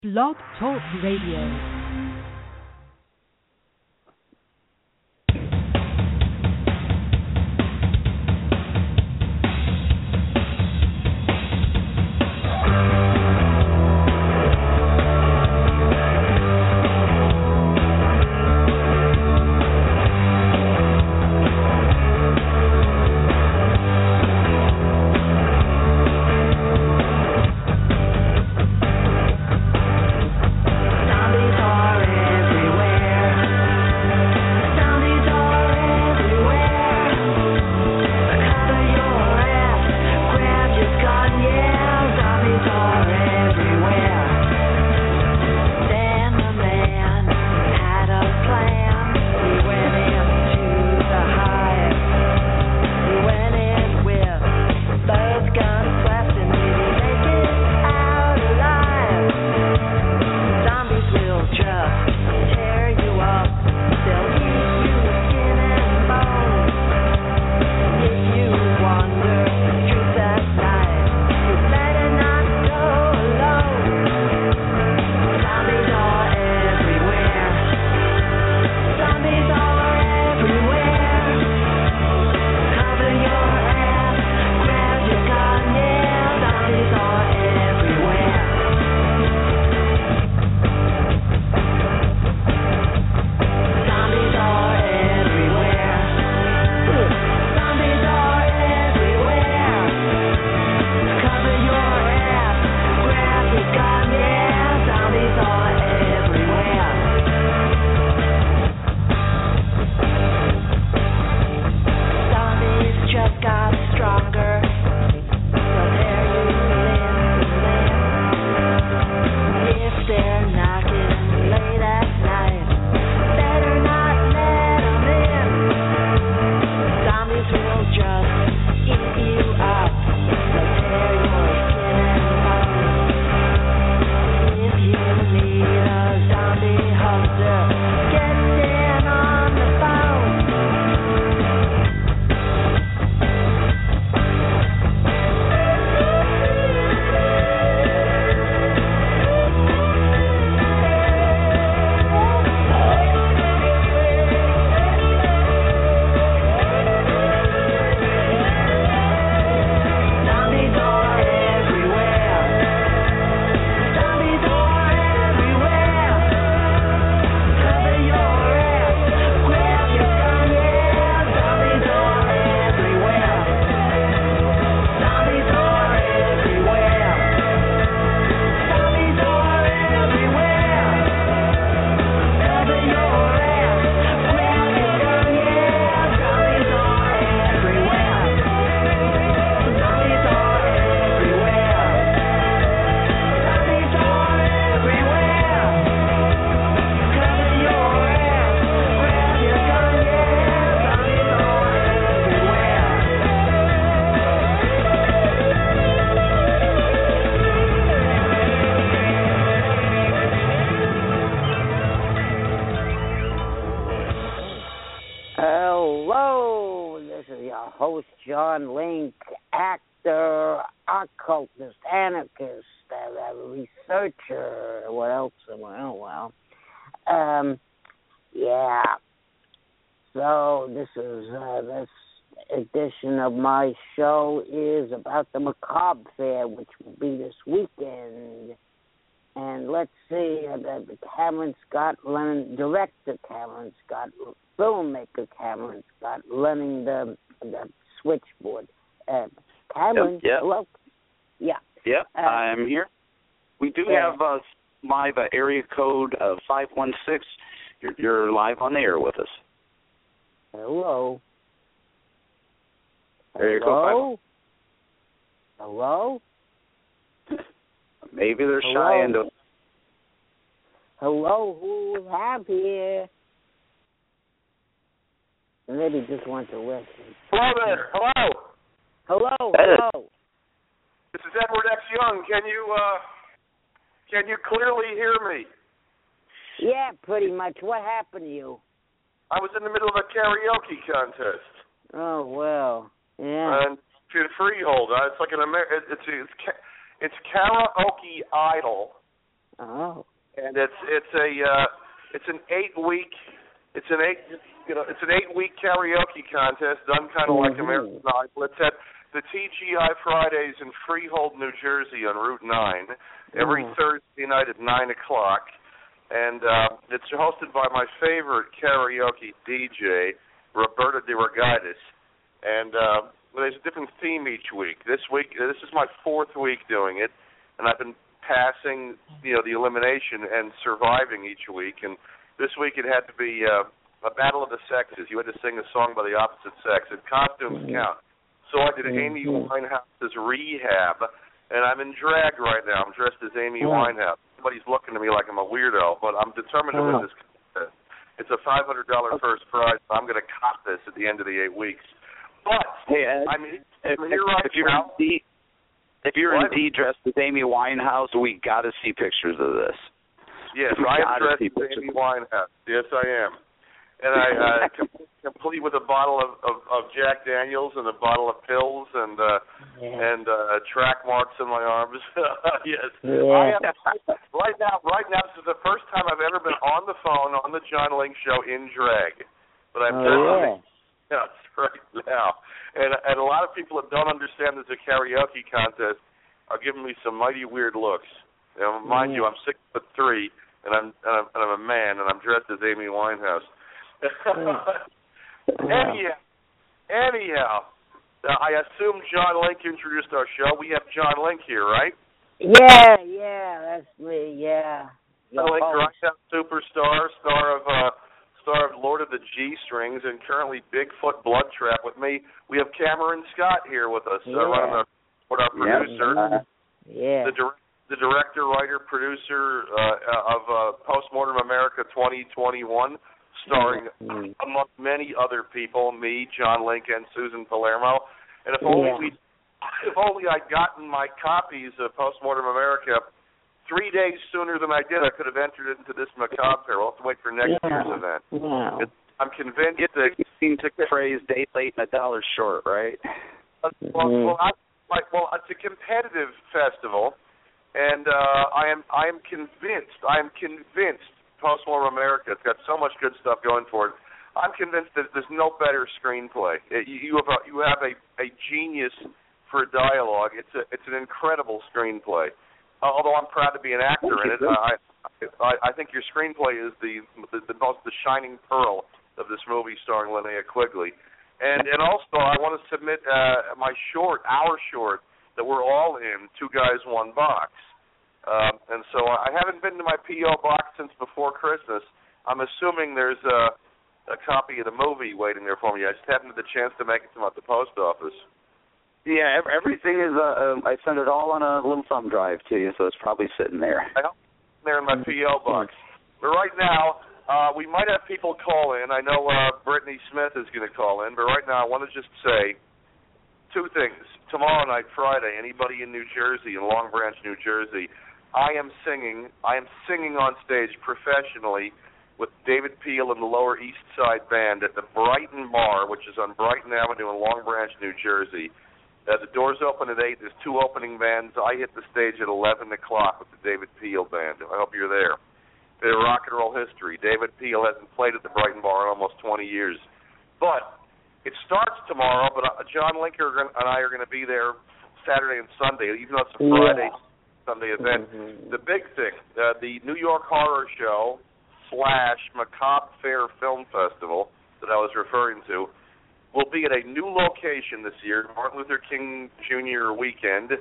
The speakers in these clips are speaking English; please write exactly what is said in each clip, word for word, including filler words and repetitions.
Blog Talk Radio. John Link, actor, occultist, anarchist, uh, researcher, what else? Well, well, um, yeah. So this is uh, this edition of my show is about the Macabre Fair, which will be this weekend. And let's see, uh, the, the Cameron Scott Lennon, director Cameron Scott, filmmaker Cameron Scott, running the the switchboard. Uh, Cameron, yep, yep. Hello? Yeah. Yep, uh, I'm here. We do yeah. have uh, live uh, area code uh, five one six. You're, you're live on the air with us. Hello? Area Hello? code Hello? Maybe they're Hello? shy into... Hello, who we have here? Maybe just want to listen. Hello there. Hello. Hello, hello. This is Edward X. Young. Can you uh, can you clearly hear me? Yeah, pretty much. What happened to you? I was in the middle of a karaoke contest. Oh well, yeah. And to Freehold, uh, it's like an Amer- it's it's it's, it's Karaoke Idol. Oh. And it's it's a uh, it's an eight week it's an eight you know it's an eight week karaoke contest done kind of mm-hmm. like American Idol. It's at the T G I Fridays in Freehold, New Jersey on Route nine every mm. Thursday night at nine o'clock. And uh, it's hosted by my favorite karaoke D J, Roberta De Regaitis. And uh, there's a different theme each week. This week, this is my fourth week doing it, and I've been passing, you know, the elimination and surviving each week. And this week it had to be uh, a battle of the sexes. You had to sing a song by the opposite sex, and costumes mm-hmm. count. So I did mm-hmm. Amy Winehouse's Rehab, and I'm in drag right now. I'm dressed as Amy mm-hmm. Winehouse. Everybody's looking at me like I'm a weirdo, but I'm determined to win this contest. It's a five hundred dollars first prize. I'm going to cop this at the end of the eight weeks. But hey, Ed, I mean, if, here right if you're now. Indeed, if you're what? indeed dressed as Amy Winehouse, we got to see pictures of this. Yes, we I am dressed as Amy Winehouse. Yes, I am. And I uh, com- complete with a bottle of, of, of Jack Daniels and a bottle of pills and uh, yeah. and uh, track marks in my arms. Yes, yeah. I am right now. Right now, this is the first time I've ever been on the phone on the John Link Show in drag. But I'm oh, yeah. yes, right now, and and a lot of people that don't understand there's a karaoke contest are giving me some mighty weird looks. You know, mind yeah. you, I'm six foot three, and I'm and I'm, and I'm a man, and I'm dressed as Amy Winehouse. anyhow, anyhow, uh, I assume John Link introduced our show. We have John Link here, right? Yeah, yeah, that's me. Yeah. John Link, Grindhouse superstar, star of uh, star of Lord of the G Strings, and currently Bigfoot Blood Trap. With me, we have Cameron Scott here with us, yeah. uh, running the, with our producer, yeah. yeah. the director. The director, writer, producer uh, of uh, Postmortem America twenty twenty-one, starring mm-hmm. among many other people, me, John Link, and Susan Palermo. And if only yeah. we, if only I'd gotten my copies of Postmortem America three days sooner than I did, I could have entered into this macabre pair. I'll have to wait for next yeah. year's event. Yeah. It's, I'm convinced Get the to the phrase "day late and a dollar short," right? Uh, well, mm-hmm. well, I, like, well, it's a competitive festival. And uh, I am I am convinced, I am convinced Postmortem America, it's got so much good stuff going for it. I'm convinced that there's no better screenplay. It, you, you have a, you have a, a genius for dialogue. It's a it's an incredible screenplay. Uh, although I'm proud to be an actor in it, I, I I think your screenplay is the the, the most the shining pearl of this movie starring Linnea Quigley. And and also I want to submit uh, my short, our short. that we're all in, Two Guys, One Box. Um, and so I haven't been to my P O box since before Christmas. I'm assuming there's a, a copy of the movie waiting there for me. I just haven't had the chance to make it to the post office. Yeah, everything is, uh, um, I sent it all on a little thumb drive to you, so it's probably sitting there. I hope it's there in my P O box. But right now, uh, we might have people call in. I know uh, Brittany Smith is going to call in, but right now I want to just say two things. Tomorrow night, Friday, anybody in New Jersey, in Long Branch, New Jersey, I am singing, I am singing on stage professionally with David Peel and the Lower East Side Band at the Brighton Bar, which is on Brighton Avenue in Long Branch, New Jersey. Uh, the doors open at eight. There's two opening bands. I hit the stage at eleven o'clock with the David Peel Band. I hope you're there. They're rock and roll history. David Peel hasn't played at the Brighton Bar in almost twenty years. But it starts tomorrow, but uh, John Linker and I are going to be there Saturday and Sunday, even though it's a Friday, yeah. Sunday event. Mm-hmm. The big thing, uh, the New York Horror Show slash Macabre Fair Film Festival that I was referring to will be at a new location this year, Martin Luther King Junior weekend,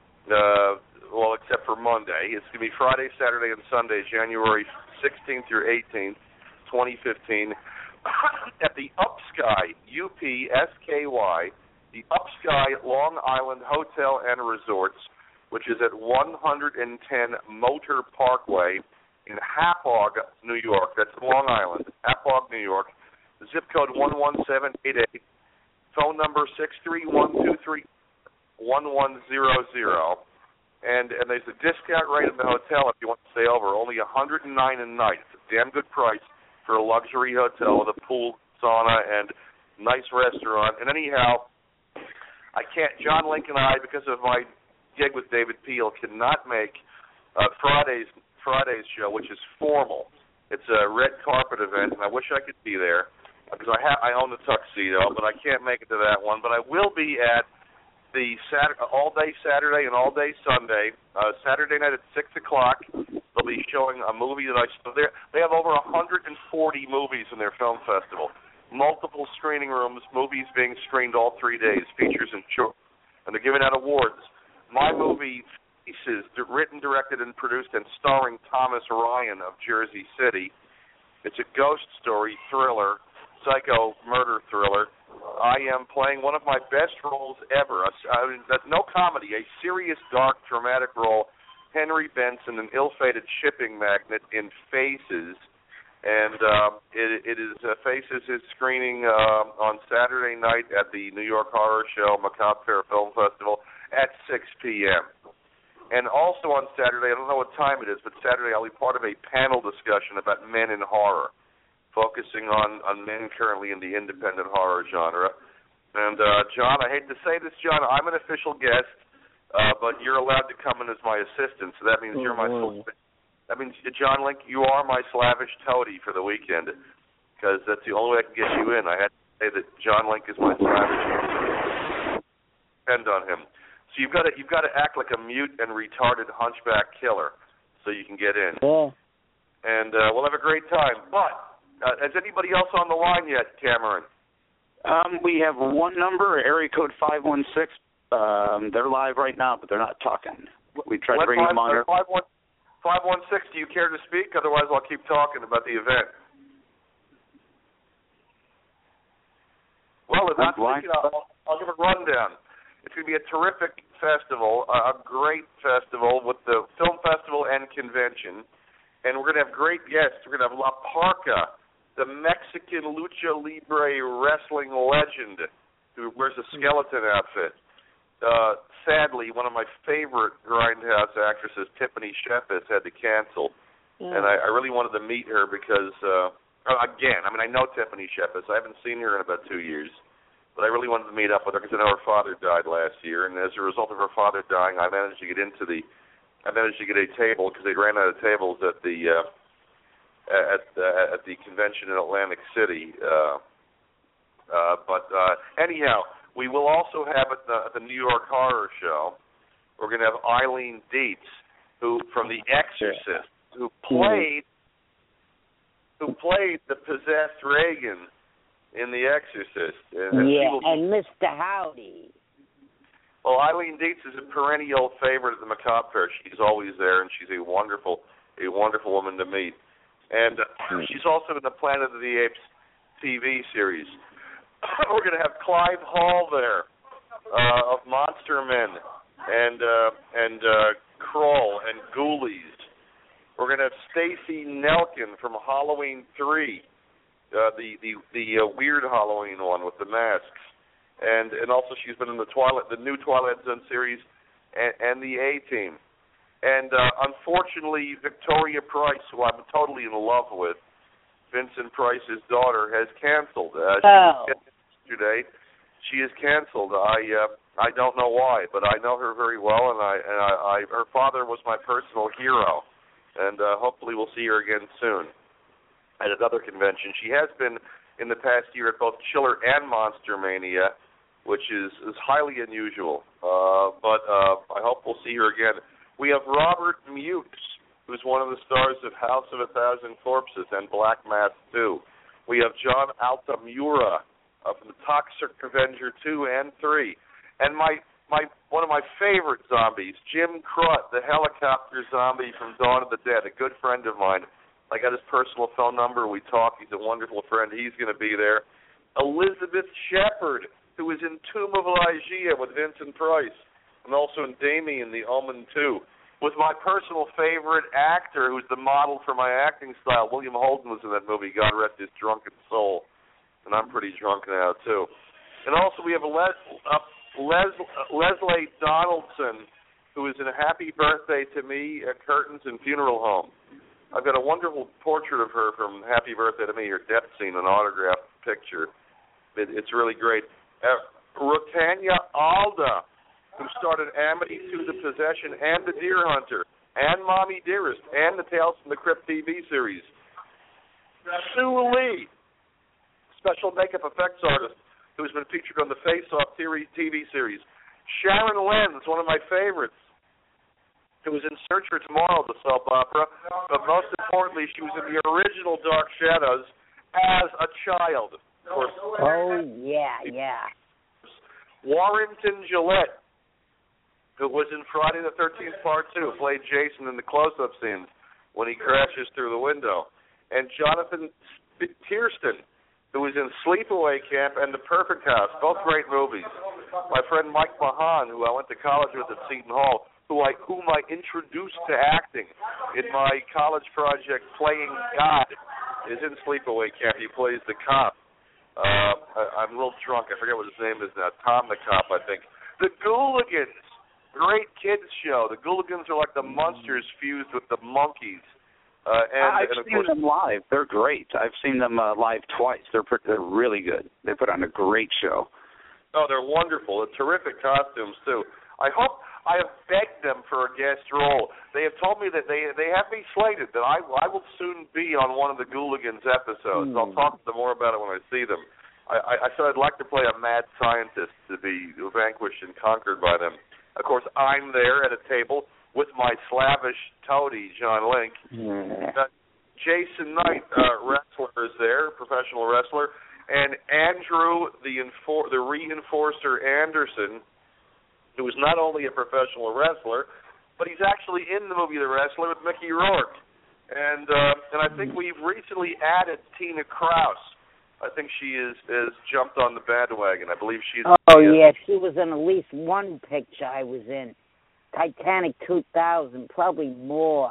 uh, well, except for Monday. It's going to be Friday, Saturday, and Sunday, January sixteenth through eighteenth, twenty fifteen. At the Upsky, U P S K Y, the Upsky Long Island Hotel and Resorts, which is at one ten Motor Parkway in Hauppauge, New York. That's Long Island, Hauppauge, New York. Zip code one one seven eight eight. Phone number six three one two three one one zero zero. And and there's a discount rate in the hotel if you want to stay over. Only one hundred nine dollars a night. It's a damn good price for a luxury hotel with a pool, sauna, and nice restaurant. And anyhow, I can't, John Link and I, because of my gig with David Peel, cannot make uh, Friday's Friday's show, which is formal. It's a red carpet event, and I wish I could be there because I ha- I own the tuxedo, but I can't make it to that one. But I will be at the Saturday, all-day Saturday and all-day Sunday. Uh, Saturday night at six o'clock, they'll be showing a movie that I so they have over one hundred forty movies in their film festival. Multiple screening rooms, movies being screened all three days, features and short, and they're giving out awards. My movie, Faces, written, directed, and produced, and starring Thomas Ryan of Jersey City. It's a ghost story thriller, psycho murder thriller. I am playing one of my best roles ever. I mean, no comedy, a serious, dark, dramatic role. Henry Benson, an ill-fated shipping magnate in Faces. And um, it, it is uh, Faces is screening uh, on Saturday night at the New York Horror Show Macabre Faire Film Festival at six p.m. And also on Saturday, I don't know what time it is, but Saturday I'll be part of a panel discussion about men in horror, focusing on, on men currently in the independent horror genre. And, uh, John, I hate to say this, John, I'm an official guest, uh, but you're allowed to come in as my assistant, so that means you're my... Mm-hmm. That means, John Link, you are my Slavish toady for the weekend, because that's the only way I can get you in. I had to say that John Link is my Slavish toady. Depend on him. So you've got to you've got to act like a mute and retarded hunchback killer, so you can get in. Yeah. And uh, we'll have a great time. But uh, is anybody else on the line yet, Cameron? Um, we have one number, area code five one six. Um, they're live right now, but they're not talking. We tried to bring them on here. five one six, do you care to speak? Otherwise, I'll keep talking about the event. Well, if not speaking, I'll, I'll give a rundown. It's going to be a terrific festival, a great festival with the film festival and convention. And we're going to have great guests. We're going to have La Parka, the Mexican lucha libre wrestling legend who wears a skeleton outfit. Uh, sadly, one of my favorite Grindhouse actresses, Tiffany Shepis, had to cancel. Yeah. And I, I really wanted to meet her because, uh, again, I mean, I know Tiffany Shepis. I haven't seen her in about two years. But I really wanted to meet up with her because I know her father died last year. And as a result of her father dying, I managed to get into the, I managed to get a table because they ran out of tables at the, uh, at, uh, at the convention in Atlantic City. Uh, uh, but uh, anyhow, we will also have at the, at the New York Horror Show, we're going to have Eileen Dietz, who from The Exorcist, who played who played the possessed Reagan in The Exorcist. And yeah, will, and Mister Howdy. Well, Eileen Dietz is a perennial favorite at the Macabre Faire. She's always there, and she's a wonderful, a wonderful woman to meet. And uh, she's also in the Planet of the Apes T V series. We're going to have Clive Hall there uh, of Monster Men and uh, and uh, Kroll and Ghoulies. We're going to have Stacey Nelkin from Halloween three, uh, the the the uh, weird Halloween one with the masks, and and also she's been in the Twilight, the new Twilight Zone series, and, and the A-Team. And uh, unfortunately, Victoria Price, who I'm totally in love with, Vincent Price's daughter, has canceled. Uh, she oh. Yesterday, she is canceled. I uh, I don't know why, but I know her very well, and I and I, I her father was my personal hero, and uh, hopefully we'll see her again soon at another convention. She has been in the past year at both Chiller and Monster Mania, which is is highly unusual. Uh, but uh, I hope we'll see her again. We have Robert Mutes, who's one of the stars of House of a Thousand Corpses and Black Mass two. We have John Altamura Uh, from the Toxic Avenger two and three. And my, my one of my favorite zombies, Jim Crut, the helicopter zombie from Dawn of the Dead, a good friend of mine. I got his personal phone number. We talk. He's a wonderful friend. He's going to be there. Elizabeth Shepard, who is in Tomb of Ligeia with Vincent Price, and also in Damien, the Omen two. With my personal favorite actor, who's the model for my acting style, William Holden was in that movie, God rest his drunken soul. And I'm pretty drunk now, too. And also we have a Les- uh, Les- uh, Leslie Donaldson, who is in a Happy Birthday to Me at Curtains and Funeral Home. I've got a wonderful portrait of her from Happy Birthday to Me, her death scene, an autographed picture. It, it's really great. Uh, Rotania Alda, who starred in Amity to the Possession and The Deer Hunter. and Mommy Dearest, and the Tales from the Crypt T V series. Sue Lee, special makeup effects artist, who's been featured on the Face Off T V series. Sharon Lenz, one of my favorites, who was in Search for Tomorrow, the soap opera, but most importantly, she was in the original Dark Shadows as a child. Of course. Oh, yeah, yeah. Warrington Gillette, who was in Friday the thirteenth Part two, played Jason in the close-up scenes when he crashes through the window. And Jonathan Tiersten, who was in Sleepaway Camp and The Perfect House, both great movies. My friend Mike Mahan, who I went to college with at Seton Hall, who I, whom I introduced to acting in my college project, Playing God, is in Sleepaway Camp. He plays the cop. Uh, I, I'm a little drunk. I forget what his name is now. Tom the Cop, I think. The Gooligans, great kids show. The Gooligans are like the Munsters fused with the Monkees. Uh, and, I've and of seen course, them live. They're great. I've seen them uh, live twice. They're pretty, they're really good. They put on a great show. Oh, they're wonderful. They're terrific costumes too. I hope I have begged them for a guest role. They have told me that they they have me slated that I I will soon be on one of the Gooligans episodes. Mm. I'll talk to them more about it when I see them. I, I, I said I'd like to play a mad scientist to be vanquished and conquered by them. Of course, I'm there at a table with my slavish toady, John Link. Yeah. Uh, Jason Knight, uh, wrestler, is there, professional wrestler, and Andrew, the enfor- the reinforcer Anderson, who is not only a professional wrestler, but he's actually in the movie The Wrestler with Mickey Rourke. And uh, and I think we've recently added Tina Kraus. I think she is, is jumped on the bandwagon. I believe she's... Oh, yeah, she was in at least one picture I was in. Titanic two thousand, probably more.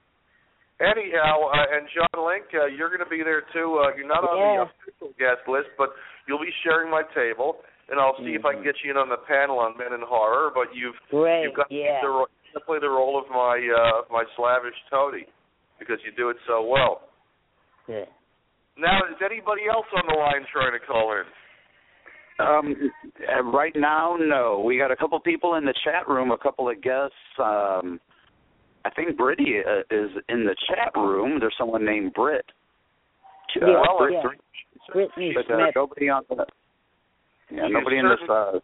Anyhow, uh, and John Link, uh, you're going to be there too. Uh, you're not on yeah. the official guest list, but you'll be sharing my table, and I'll see mm-hmm. if I can get you in on the panel on Men in Horror. But you've Great, you've got yeah. to, to play the role of my uh, of my slavish toady because you do it so well. Yeah. Now, is anybody else on the line trying to call in? Um, right now, no. We got a couple people in the chat room, a couple of guests. Um, I think Brittany uh, is in the chat room. There's someone named Britt. Uh, yeah, Britt, yeah. Britt, Brittany but, Smith. Uh, nobody on the. Yeah, She's nobody in this. Uh,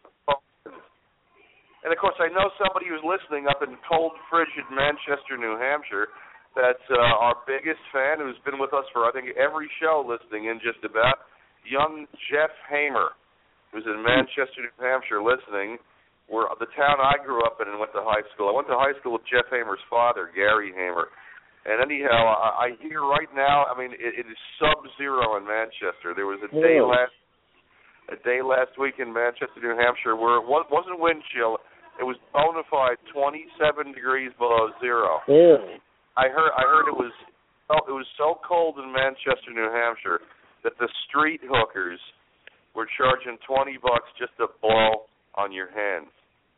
and of course, I know somebody who's listening up in cold, frigid Manchester, New Hampshire. That's uh, our biggest fan, who's been with us for I think every show, listening in just about. Young Jeff Hamer, who's in Manchester, New Hampshire, listening. We're the town I grew up in and went to high school. I went to high school with Jeff Hamer's father, Gary Hamer. And anyhow, I, I hear right now, I mean, it, it is sub-zero in Manchester. There was a day Ew. last a day last week in Manchester, New Hampshire, where it wasn't wind chill. It was bona fide twenty-seven degrees below zero. Ew. I heard I heard it was oh, it was so cold in Manchester, New Hampshire, that the street hookers were charging twenty bucks just to blow on your hands.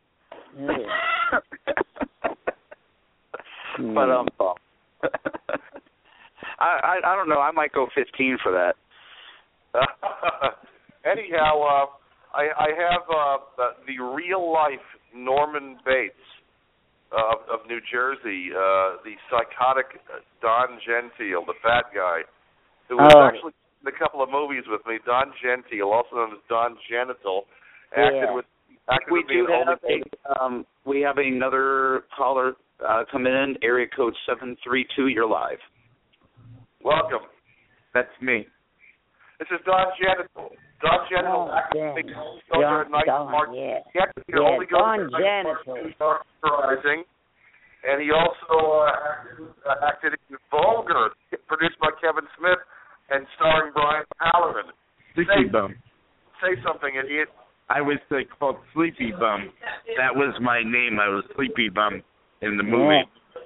but um, I, I I don't know. I might go fifteen for that. Anyhow, uh, I I have uh, the real life Norman Bates of, of New Jersey, uh, the psychotic Don Gentile, the fat guy, who was oh. actually in a couple of movies with me. Don Gentile, also known as Don Genital, acted yeah. with. Acted we with me do in have only a um, we have another caller uh, come in, area code seven three two. You're live. Welcome. That's me. This is Don Genital. Don Genital. Oh, acted Don, Don, Don, Mark. yeah. He acted Yeah, only Don Genital. Rising, and he also uh, acted in Vulgar, produced by Kevin Smith and starring Brian Halloran. Sleepy Bum. Say something, idiot. I was uh, called Sleepy Bum. That was my name. I was Sleepy Bum in the movie.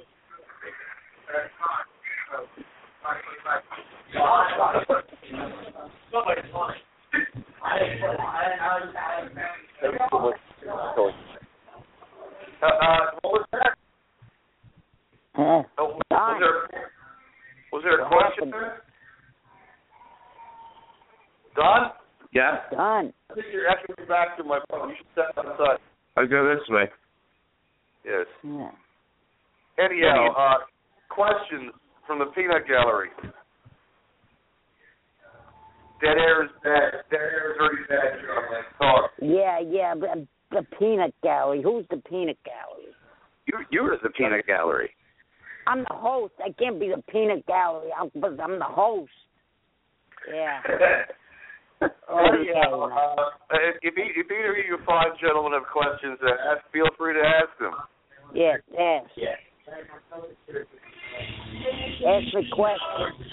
Uh, uh, what was that? Huh. Oh, was, there, was there a question? Don? Yeah? Don. I think you're actually back to my phone. You should step outside. I'll go this way. Yes. Yeah. Anyhow, uh, questions from the Peanut Gallery. Dead air is bad. Dead air is already bad, John. Let's talk. Yeah, yeah, but the Peanut Gallery. Who's the Peanut Gallery? You, you're the Peanut Gallery. I'm the host. I can't be the Peanut Gallery because I'm the host. Yeah. Anyhow, uh, if, if, if either of you fine gentlemen have questions to ask, feel free to ask them. Yes, yes. Yes. Ask me questions.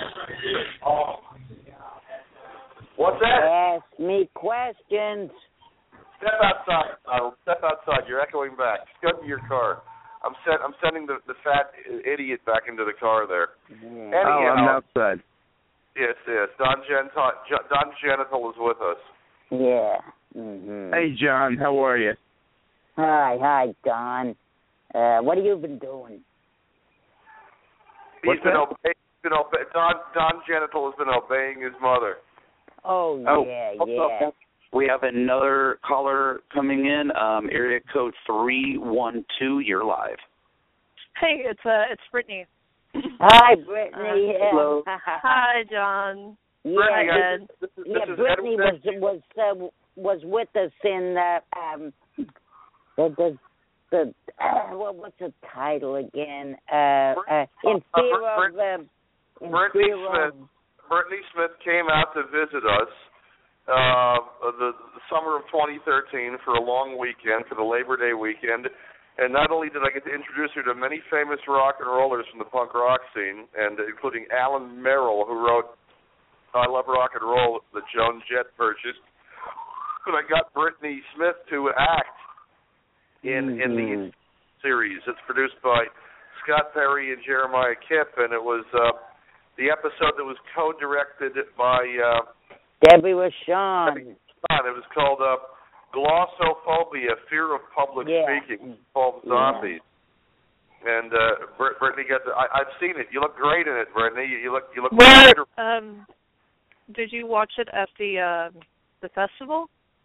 What's that? Ask me questions. Step outside, Donald. Step outside. You're echoing back. Go to your car. I'm set. I'm sending the, the fat idiot back into the car there. Yeah. Anyhow, Oh, I'm outside. Yes, yes. Don Genital, Don Genital is with us. Yeah. Mm-hmm. Hey, John, how are you? Hi, hi, Don. Uh, what have you been doing? He's What's been that? obeying. Been obe- Don Don Genital has been obeying his mother. Oh, Oh, yeah, hold yeah. up. We have another caller coming in. Um, area code three one two. You're live. Hey, it's uh, it's Brittany. Hi, Brittany. Uh, hello. Hi, John. Yeah, Brittany, Hi, Ed. this is, this yeah. is Brittany was Edwin. was uh, was with us in uh, um the the, the uh, what what's the title again? Uh, uh in fear of uh, in Brittany fear Smith. of Brittany Smith came out to visit us uh, the, the summer of twenty thirteen for a long weekend, for the Labor Day weekend. And not only did I get to introduce her to many famous rock and rollers from the punk rock scene, and including Alan Merrill, who wrote I Love Rock and Roll, that Joan Jett purchased, but I got Brittany Smith to act in, in the series. It's produced by Scott Perry and Jeremiah Kipp, and it was uh, the episode that was co-directed by uh, Debbie Rashawn. Debbie Rashawn. It was called uh, Glossophobia, Fear of Public Yeah. Speaking, called Yeah. Zombies. And uh, Brit- Brittany got the, I, I've seen it. You look great in it, Brittany. You, you look you look What? wonderful. Um, did you watch it at the um the festival?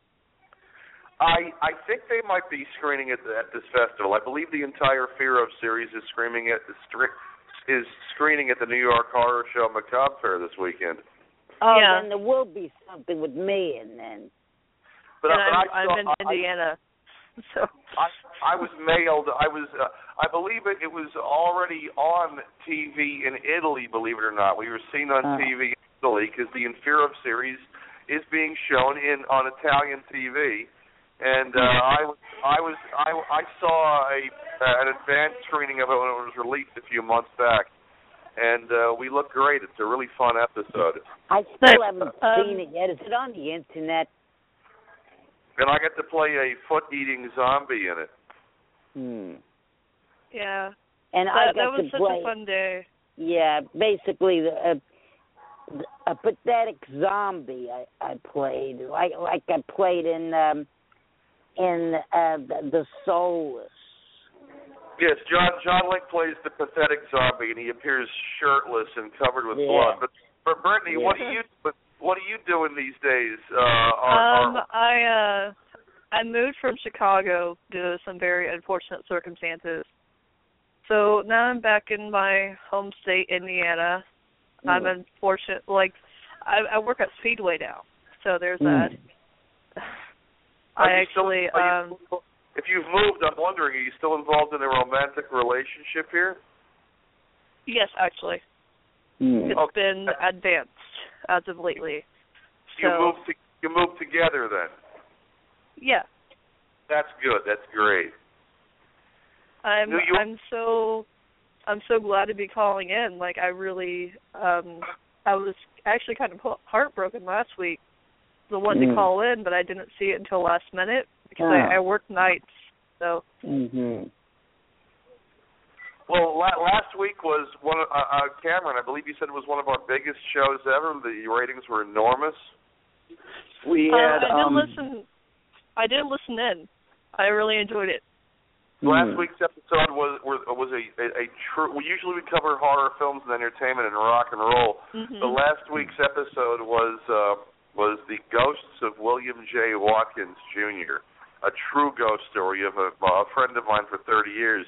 I I think they might be screening it at this festival. I believe the entire Fear of series is screening at the strict is screening at the New York Horror Show Macabre Fair this weekend. Oh, Yeah. then there will be something with me, and then. But, and I, but I'm, I I'm saw, in I, Indiana, so. I, I was mailed. I was. Uh, I believe it. It was already on T V in Italy. Believe it or not, we were seen on Uh. T V in Italy because the In Fear of series is being shown in on Italian T V. And uh, I was. I was. I, I saw a uh, an advanced screening of it when it was released a few months back, and uh, we look great. It's a really fun episode. I still Nice. haven't Um, seen it yet. Is it on the internet? And I get to play a foot-eating zombie in it. Hmm. Yeah. And I That, got that was to such play. a fun day. Yeah, basically the, uh, a pathetic zombie. I, I played like like I played in um, in uh, the, the Soulless. Yes, John John Link plays the pathetic zombie, and he appears shirtless and covered with Yeah. blood. But but Brittany, what do Yeah. you but what are you doing these days? Uh, are, Um, are, I uh, I moved from Chicago due to some very unfortunate circumstances. So now I'm back in my home state, Indiana. Mm. I'm unfortunate, like, I, I work at Speedway now, so there's Mm. that. are I you still- actually, are you- um, if you've moved, I'm wondering, are you still involved in a romantic relationship here? yes, actually. Hmm. It's Okay. been advanced as of lately. You So, moved to, you moved together then. yeah. That's good. That's great. I'm New York- I'm so I'm so glad to be calling in. Like I really um I was actually kind of heartbroken last week. I wanted Mm. to call in, but I didn't see it until last minute because Ah. I, I worked nights. So Mm-hmm. Well, la- last week was one. Uh, uh, Cameron, I believe you said it was one of our biggest shows ever. The ratings were enormous. We um, had I did um, listen. I did listen in. I really enjoyed it. Last Hmm. week's episode was was, was a, a, a true. We usually we cover horror films and entertainment and rock and roll. Mhm. But last week's episode was uh, was the ghosts of William J. Watkins Junior, a true ghost story of a, a friend of mine for thirty years.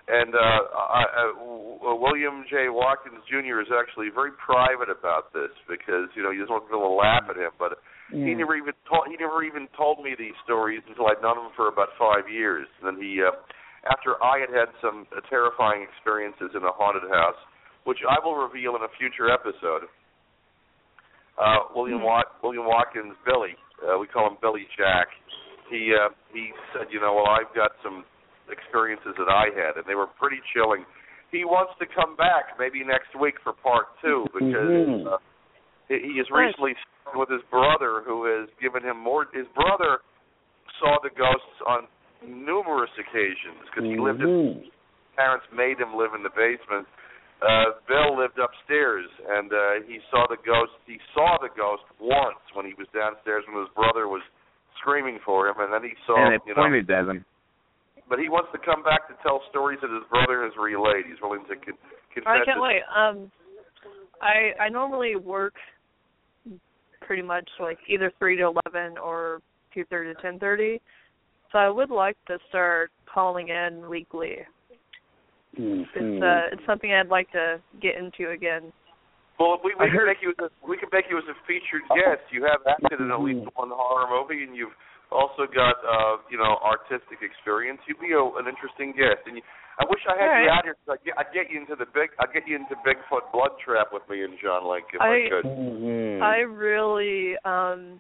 And uh, I, uh, William J. Watkins Junior is actually very private about this because you know he doesn't want people to laugh at him. But yeah. he never even told he never even told me these stories until I'd known him for about five years. And then he, uh, after I had had some uh, terrifying experiences in a haunted house, which I will reveal in a future episode. Uh, William Wat- William Watkins, Billy, uh, we call him Billy Jack. He uh, he said, you know, well, I've got some experiences that I had, and they were pretty chilling. He wants to come back maybe next week for part two because mm-hmm. uh, he, he has recently spoken with his brother, who has given him more. His brother saw the ghosts on numerous occasions because he mm-hmm. lived in. His parents made him live in the basement. Uh, Bill lived upstairs, and uh, he saw the ghost. He saw the ghost once when he was downstairs when his brother was screaming for him, and then he saw. And it you pointed know, at him. But he wants to come back to tell stories that his brother has relayed. He's willing to con- confess. I can't his- wait. Um, I I normally work pretty much like either three to eleven or two thirty to ten thirty. So I would like to start calling in weekly. Mm-hmm. It's uh, it's something I'd like to get into again. Well, we, we can make you as a, we can make you as a featured guest. You have acted in at least one horror movie, and you've also got uh, you know artistic experience. You'd be a, an interesting guest. And you, I wish I had All you right. out here. Cause I'd, get, I'd get you into the big. I'd get you into Bigfoot Blood Trap with me and John Link if I, I could. Mm-hmm. I really um.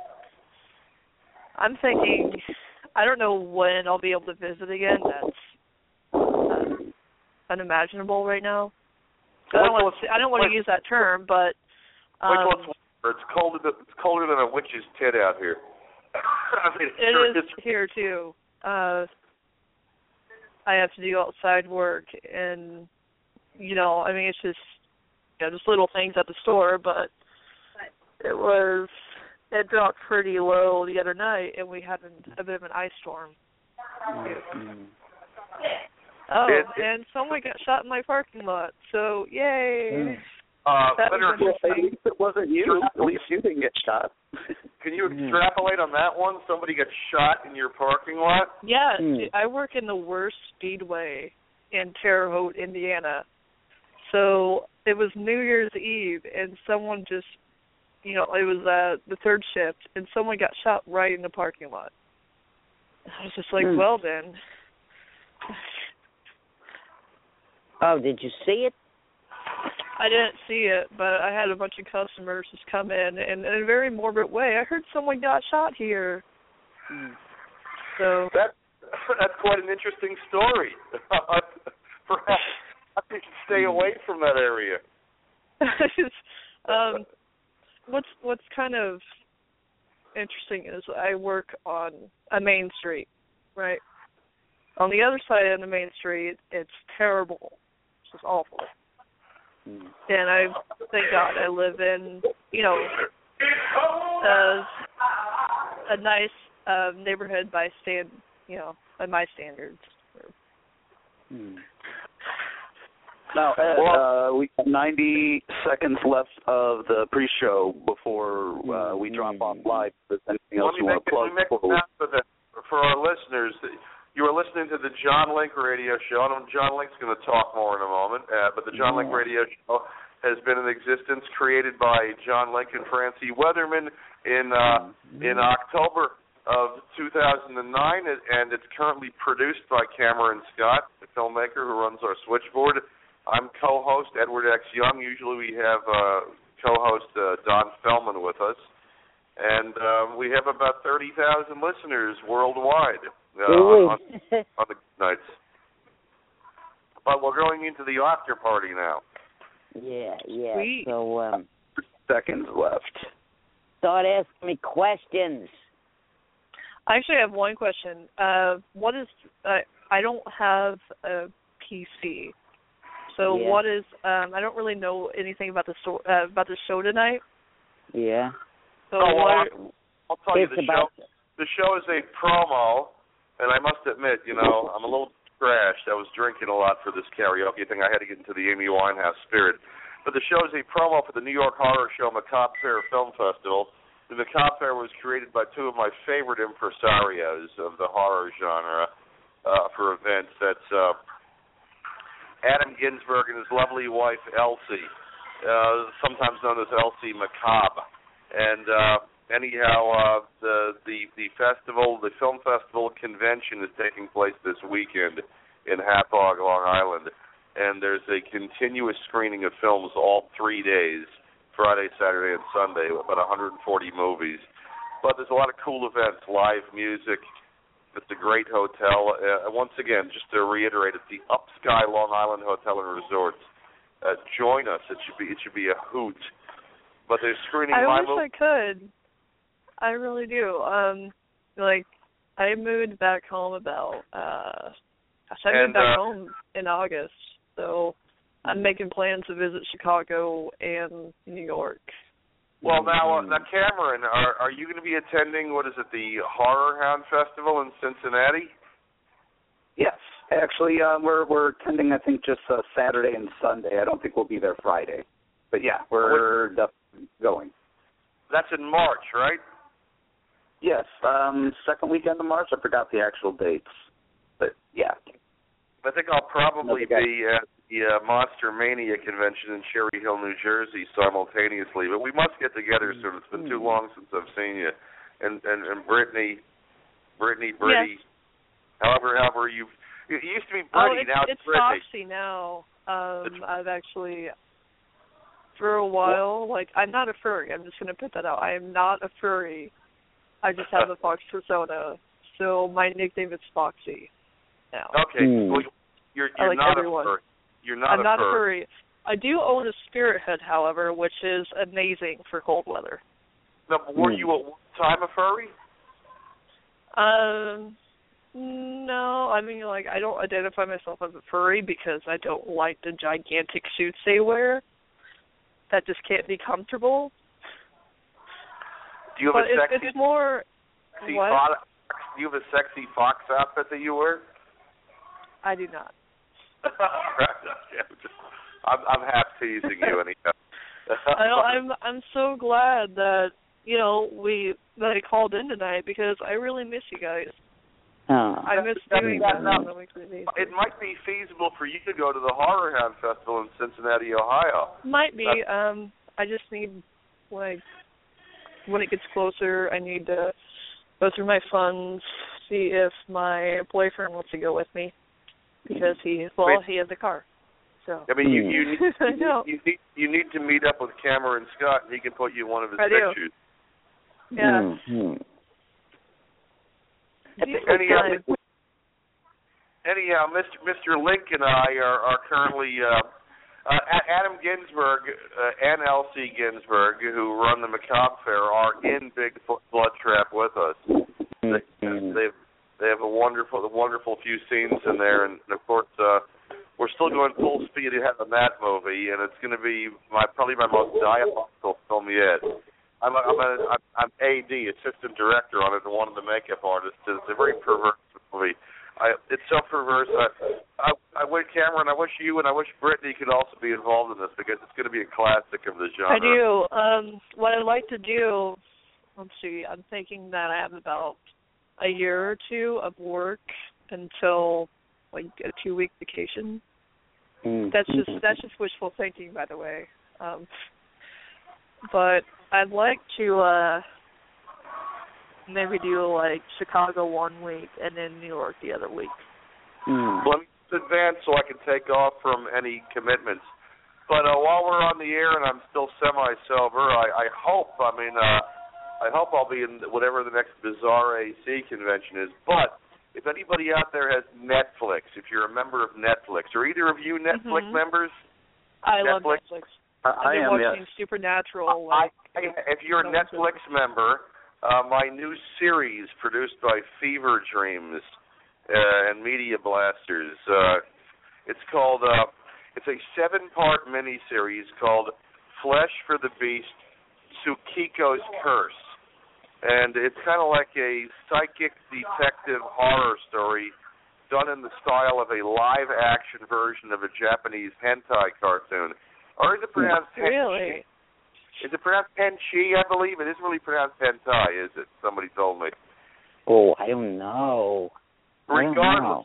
I'm thinking. I don't know when I'll be able to visit again. That's uh, unimaginable right now. I don't want to. I don't want to use that term, but um, it's colder. Than, it's colder than a witch's tit out here. I mean, it sure is it's, here too. Uh, I have to do outside work, and you know, I mean, it's just you know, just little things at the store, but it was. It dropped pretty low the other night, and we had a, a bit of an ice storm. Mm-hmm. Oh, it, it, and someone got shot in my parking lot. So, yay! Uh, that better, was at least it wasn't you. At least you didn't get shot. Can you extrapolate on that one? Somebody got shot in your parking lot? Yeah, mm. I work in the worst speedway in Terre Haute, Indiana. So it was New Year's Eve, and someone just, you know, it was uh, the third shift, and someone got shot right in the parking lot. I was just like, mm. well then. Oh, did you see it? I didn't see it, but I had a bunch of customers just come in, and in a very morbid way, I heard someone got shot here. Mm. So that that's quite an interesting story. Perhaps I should stay away from that area. um, what's what's kind of interesting is I work on a main street, right? On the other side of the main street, it's terrible. It's just awful. Mm. And I, thank God, I live in, you know, a, a nice uh, neighborhood by stand, you know, by my standards. Mm. Now, Ed, uh, we have ninety seconds left of the pre-show before uh, we drop off live. Is there anything else Let you me want make, to plug? Let me make for, for, the, for our listeners, you are listening to the John Link Radio Show. I know John Link's going to talk more in a moment, uh, but the John Link Radio Show has been in existence, created by John Link and Francie Weatherman in uh, in October of two thousand nine, and it's currently produced by Cameron Scott, the filmmaker who runs our switchboard. I'm co-host Edward X. Young. Usually we have uh, co-host uh, Don Fellman with us. And um, we have about thirty thousand listeners worldwide uh, on, on the nights. But we're going into the after party now. Yeah, yeah. Sweet. So, um, seconds left. start asking me questions. I actually have one question. Uh, what is, uh, I don't have a P C. So Yeah. what is? Um, I don't really know anything about the sto- uh, about the show tonight. Yeah. So oh, well, what? I'll, I'll tell you It's the about show. The show is a promo, and I must admit, you know, I'm a little trashed. I was drinking a lot for this karaoke thing. I had to get into the Amy Winehouse spirit. But the show is a promo for the New York Horror Show Macabre Fair Film Festival. The Macabre Fair was created by two of my favorite impresarios of the horror genre uh, for events. That's uh, Adam Ginsberg and his lovely wife Elsie, uh, sometimes known as Elsie Macabre. And uh, anyhow, uh, the, the the festival, the film festival convention is taking place this weekend in Hauppauge, Long Island. And there's a continuous screening of films all three days, Friday, Saturday, and Sunday, about one hundred forty movies. But there's a lot of cool events, live music. It's a great hotel. Uh, once again, just to reiterate, it's the Upsky Long Island Hotel and Resorts. Uh, join us. It should be it should be a hoot. But they're screening. I my wish mo- I could. I really do. Um, like I moved back home about. Uh, I moved and, back uh, home in August, so I'm making plans to visit Chicago and New York. Well, now, uh, now, Cameron, are are you going to be attending? What is it? The Horror Hound Festival in Cincinnati? Yes, actually, uh, we're we're attending. I think just uh, Saturday and Sunday. I don't think we'll be there Friday, but yeah, we're definitely going. That's in March, right? Yes, um, second weekend of March. I forgot the actual dates, but yeah. I think I'll probably be at the uh, Monster Mania convention in Cherry Hill, New Jersey, simultaneously. But we must get together soon. It's been too long since I've seen you. And and, and Brittany, Brittany, Brittany, yes. however, however you, it used to be Brittany, oh, it's, now it's, it's Brittany. Foxy now. Um, I've actually, for a while, like I'm not a furry. I'm just going to put that out. I am not a furry. I just have a fox persona. So my nickname is Foxy now. Okay, mm. well, you're you're like not everyone. a furry. You're not I'm a not furry. a furry. I do own a spirit head, however, which is amazing for cold weather. Now, were mm. you at one time a furry? Um, no. I mean, like, I don't identify myself as a furry because I don't like the gigantic suits they wear. That just can't be comfortable. Do you have but a it's, sexy? it's more. sexy What? Fox, do you have a sexy fox outfit that you wear? I do not. I'm, I'm half teasing you, anyhow. I know, I'm I'm so glad that you know we that I called in tonight because I really miss you guys. Oh. I miss doing that, this on a weekly basis. It might be feasible for you to go to the Horror Hound Festival in Cincinnati, Ohio. Might be. Um, I just need like when it gets closer, I need to go through my funds, see if my boyfriend wants to go with me because he well Wait. he has a car. So I mean, you you need, I know. you need you need to meet up with Cameron Scott, and he can put you in one of his I do. pictures. Yeah. Mm-hmm. Anyhow, anyhow, Mister Mister Link and I are, are currently uh, uh, Adam Ginsberg uh, and Elsie Ginsberg, who run the Macabre Fair, are in Bigfoot Blood Trap with us. They, they've they have a wonderful a wonderful few scenes in there, and, and of course uh, we're still going full speed ahead on that movie, and it's going to be my probably my most diabolical film yet. I'm a, I'm, a, I'm I'm A D, assistant director on it, and one of the makeup artists. It's a very perverse movie. I, it's so perverse. I, I, I wish Cameron, I wish you, and I wish Brittany could also be involved in this because it's going to be a classic of the genre. I do. Um, what I'd like to do, let's see, I'm thinking that I have about a year or two of work until like a two-week vacation. Mm-hmm. That's just that's just wishful thinking, by the way. Um, but I'd like to uh, maybe do like Chicago one week and then New York the other week. Mm. Let me advance so I can take off from any commitments. But uh, while we're on the air and I'm still semi-sober, I, I hope, I mean, uh, I hope I'll be in whatever the next Bizarre A C convention is. But if anybody out there has Netflix, if you're a member of Netflix, are either of you Netflix mm-hmm. members? I Netflix? love Netflix. I, I've been I am, watching yes. Supernatural. I, Like, I, if you're a Netflix member, uh, my new series produced by Fever Dreams uh, and Media Blasters, uh, it's called, uh, it's a seven-part miniseries called Flesh for the Beast, Tsukiko's Curse. And it's kind of like a psychic detective horror story done in the style of a live-action version of a Japanese hentai cartoon. Or is it pronounced really? Is it pronounced Tenchi, I believe? It isn't really pronounced hentai, is it? Somebody told me. Oh, I don't know. Regardless,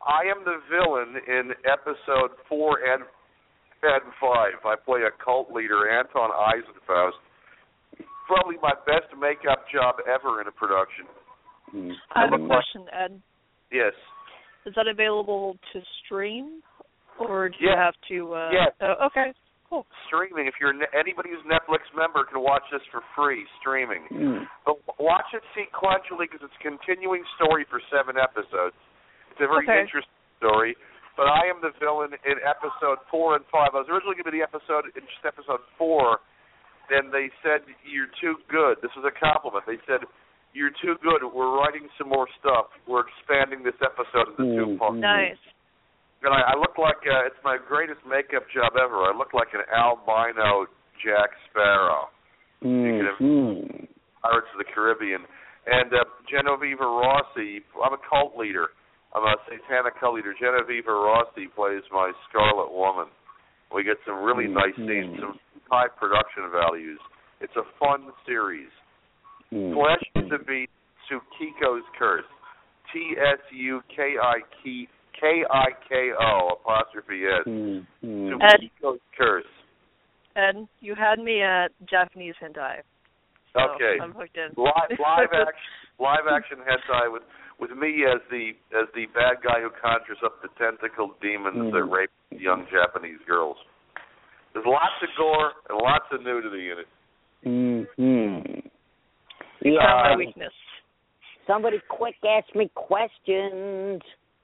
I am the villain in episode four and and five. I play a cult leader, Anton Eisenfaust. Probably my best makeup job ever in a production. Mm. I have a question, Ed. Yes. Is that available to stream, or do yes. you have to? Uh, yes. Uh, okay. Cool. Streaming. If you're anybody who's Netflix member can watch this for free streaming. Mm. But watch it sequentially because it's a continuing story for seven episodes. It's a very okay. interesting story. But I am the villain in episode four and five. I was originally going to be the episode in just episode four. Then they said, you're too good. This was a compliment. They said, you're too good. We're writing some more stuff. We're expanding this episode into mm, two parts. Nice. And I, I look like, uh, it's my greatest makeup job ever. I look like an albino Jack Sparrow. Mm-hmm. Pirates of the Caribbean. And uh, Genevieve Rossi, I'm a cult leader. I'm a satanic cult leader. Genevieve Rossi plays my Scarlet Woman. We get some really mm-hmm. nice scenes, some high production values. It's a fun series. Mm-hmm. Flesh is the Beast, Tsukiko's Curse. T S U K I K O, apostrophe S. Mm-hmm. Tsukiko's Curse. Ed, you had me at Japanese hentai. So okay. I'm hooked in. Live, live action, live action hentai with with me as the as the bad guy who conjures up the tentacled demons mm. that rape young Japanese girls. There's lots of gore and lots of nudity in it. Mm-hmm. Yeah, uh, my weakness. Somebody quick ask me questions.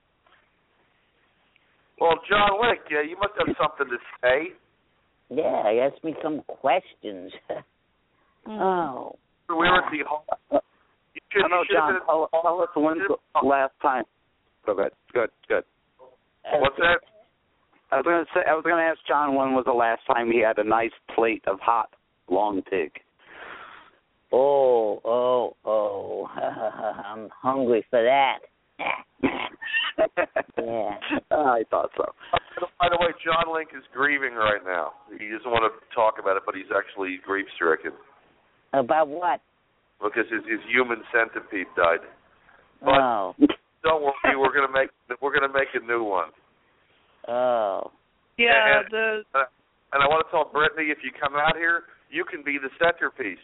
Well, John Wick, yeah, you must have something to say. Yeah, ask me some questions. mm. Oh. We were at the hall. I know, John. Tell, tell us when's the last time. Go ahead. Good, good. What's that? I was going to say. I was going to ask John when was the last time he had a nice plate of hot long pig. Oh, oh, oh! I'm hungry for that. Yeah. I thought so. By the way, John Link is grieving right now. He doesn't want to talk about it, but he's actually grief-stricken. About what? Because his, his human centipede died. But oh. Don't worry, we're gonna make we're gonna make a new one. Oh. Yeah. And, the. Uh, and I want to tell Brittany, if you come out here, you can be the centerpiece.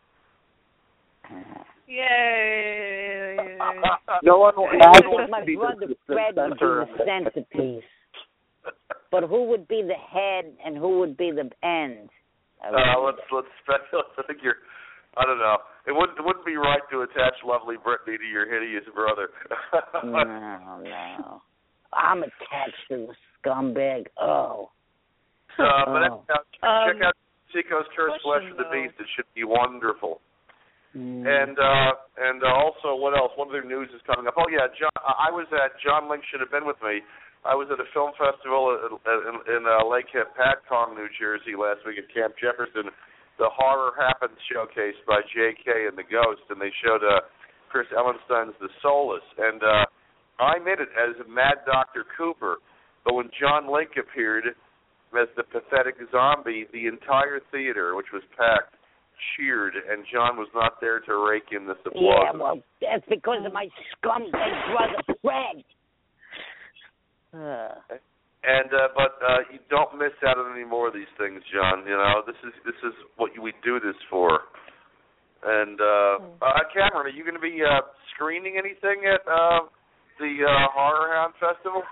Yay! No one. I think my brother Fred would be the centerpiece. But who would be the head and who would be the end? Uh, let's let's I think you're. I don't know. It wouldn't it wouldn't be right to attach lovely Brittany to your hideous brother. no, no. I'm attached to the scumbag. Oh. Uh, but oh. Now, um, check out Chico's Curse, Flesh of the though. Beast. It should be wonderful. Mm. And uh, and uh, also, what else? What other news is coming up? Oh yeah, John. I was at John Link should have been with me. I was at a film festival in, in, in uh, Lake Patcong, New Jersey, last week at Camp Jefferson. The Horror Happens showcase by J K and the Ghost, and they showed uh, Chris Ellenstein's The Soulless. And uh, I'm in it as Mad Doctor Cooper. But when John Link appeared as the pathetic zombie, the entire theater, which was packed, cheered, and John was not there to rake in this applause. Yeah, well, that's because of my scumbag brother Fred. Uh. And uh, but uh, you don't miss out on any more of these things, John. You know, this is this is what we do this for. And uh, uh, Cameron, are you going to be uh, screening anything at uh, the uh, Horror Hound Festival?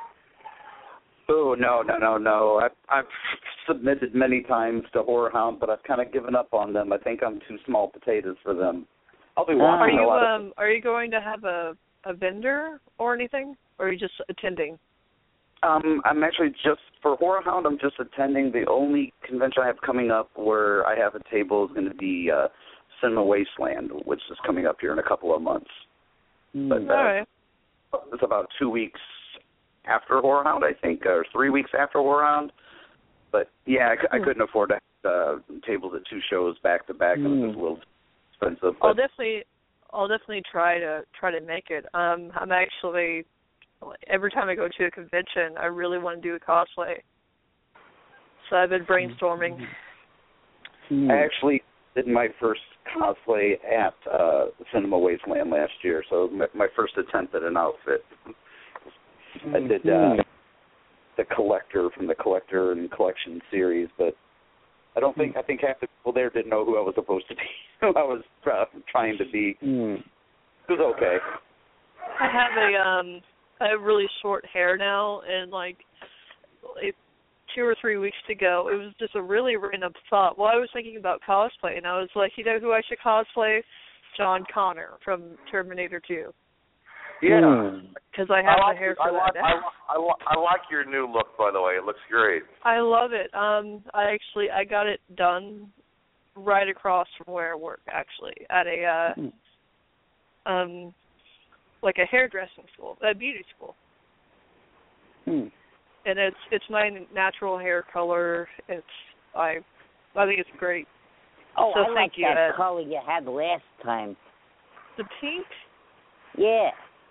Oh no, no, no, no! I've, I've submitted many times to Horror Hound, but I've kind of given up on them. I think I'm too small potatoes for them. I'll be watching Are you a lot um of... are you going to have a a vendor or anything, or are you just attending? Um, I'm actually just, for Horror Hound, I'm just attending. The only convention I have coming up where I have a table is going to be uh, Cinema Wasteland, which is coming up here in a couple of months. Mm. But, uh, All right. It's about two weeks after Horror Hound, I think, or three weeks after Horror Hound. But, yeah, I, c- I couldn't afford to have uh, tables at two shows back-to-back. Mm. It was a little expensive. But I'll definitely, I'll definitely try to try to make it. Um, I'm actually... Every time I go to a convention, I really want to do a cosplay. So I've been brainstorming. I actually did my first cosplay at uh, Cinema Wasteland last year, so my, my first attempt at an outfit. I did uh, the Collector from the Collector and Collection series, but I don't think, I think half the people there didn't know who I was supposed to be, who I was uh, trying to be. Mm. It was okay. I have a, um, I have really short hair now, and like, it, two or three weeks to go, it was just a really random thought. Well, I was thinking about cosplay, and I was like, you know who I should cosplay? John Connor from Terminator two. Yeah. Because I have I like, the hair for I like, that. I, I, I like your new look, by the way. It looks great. I love it. Um, I actually, I got it done right across from where I work, actually, at a, uh, um, like a hairdressing school, a beauty school. Hmm. And it's it's my natural hair color. It's I, I think it's great. Oh, so I thank like you, that Ed. color you had last time. The pink. Yeah.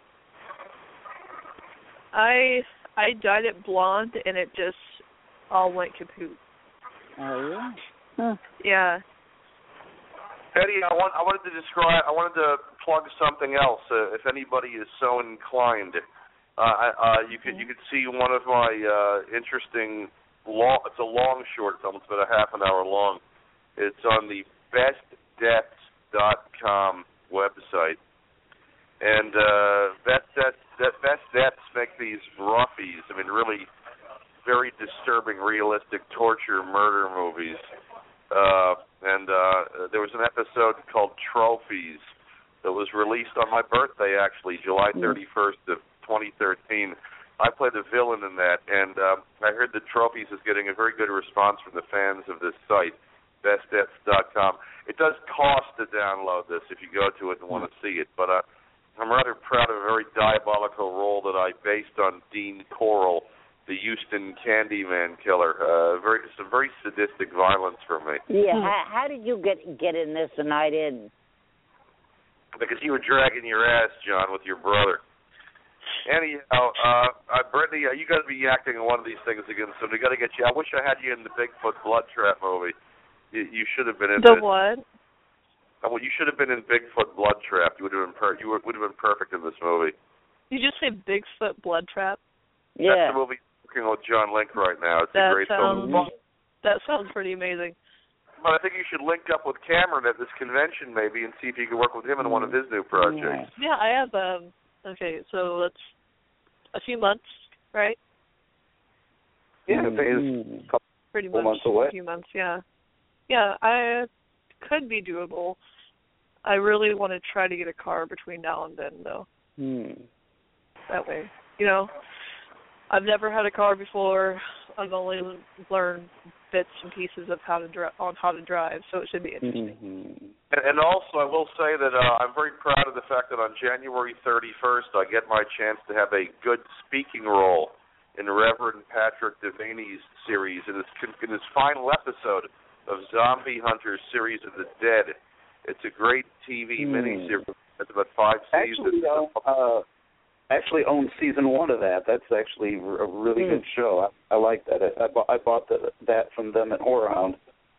I I dyed it blonde, and it just all went kaput. Oh yeah. Huh. Yeah. Eddie, I want I wanted to describe. I wanted to plug something else. Uh, if anybody is so inclined, uh, uh, you could you could see one of my uh, interesting long. It's a long short film. It's about a half an hour long. It's on the best deaths dot com website, and uh, Best Deaths that Best Deaths make these roughies. I mean, really very disturbing, realistic torture murder movies. Uh, and uh, there was an episode called Trophies that was released on my birthday, actually, July thirty-first of twenty thirteen. I played the villain in that, and uh, I heard that Trophies is getting a very good response from the fans of this site, best deaths dot com. It does cost to download this if you go to it and want to see it, but uh, I'm rather proud of a very diabolical role that I based on Dean Coral, the Houston Candyman killer. Uh, very some very sadistic violence for me. Yeah. How, how did you get get in this and I didn't? Because you were dragging your ass, John, with your brother. Anyhow, uh, uh, Brittany, uh, you got to be acting in one of these things again, so we got to get you. I wish I had you in the Bigfoot Blood Trap movie. You, you should have been in the this. what? Uh, well, you should have been in Bigfoot Blood Trap. You would have been per- you would, would have been perfect in this movie. You just say Bigfoot Blood Trap? Yeah. That's the movie I'm working with John Link right now. It's That a great sounds, film. that sounds pretty amazing. But I think you should link up with Cameron at this convention maybe and see if you can work with him in one of his new projects. Yeah, I have, um, okay, so that's a few months, right? Yeah, it is a couple Pretty much months away. a few months, yeah. Yeah, I could be doable. I really want to try to get a car between now and then, though. Hmm. That way, you know, I've never had a car before. I've only learned bits and pieces of how to dri- on how to drive, so it should be interesting. Mm-hmm. And, and also, I will say that uh, I'm very proud of the fact that on January thirty-first, I get my chance to have a good speaking role in Reverend Patrick Devaney's series in his, in his final episode of Zombie Hunters Series of the Dead. It's a great T V Mm. miniseries. It's about five Actually, seasons. uh, actually own season one of that. That's actually a really Mm. good show. I, I like that. I, I bought, I bought the, that from them at Horrorhound.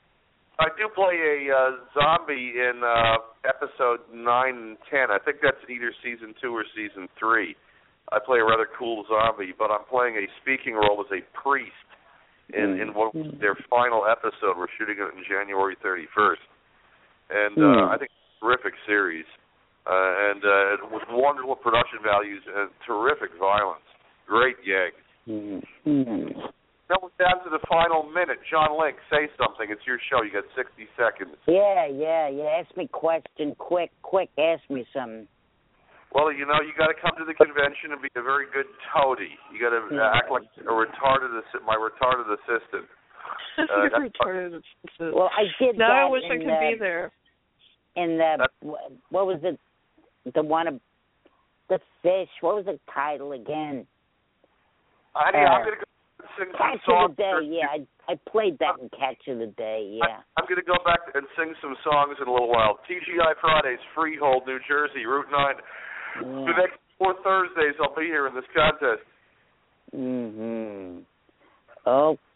I do play a uh, zombie in uh, episode nine and ten. I think that's in either season two or season three. I play a rather cool zombie, but I'm playing a speaking role as a priest in, in what was their final episode. We're shooting it on January thirty-first. And uh, Mm. I think it's a terrific series. Uh, and uh, with wonderful production values and terrific violence. Great gag. Mm-hmm. Now we're down to the final minute. John Link, say something. It's your show. You got sixty seconds. Yeah, yeah, yeah. Ask me a question. Quick, quick. Ask me something. Well, you know, you got to come to the convention and be a very good toady. You got to uh, act like a retarded, assi- my retarded assistant. Uh, You're retarded. Well, I did now that I wish I in could the, be there. In the That's- what was it? The one of the fish. What was the title again? Honey, Uh, I'm going to go sing some Catch songs. of the Day. Yeah, I I played that in Catch of the Day. Yeah. I, I'm going to go back and sing some songs in a little while. T G I Fridays, Freehold, New Jersey, Route nine. Yeah. The next four Thursdays I'll be here in this contest. Mhm. Okay.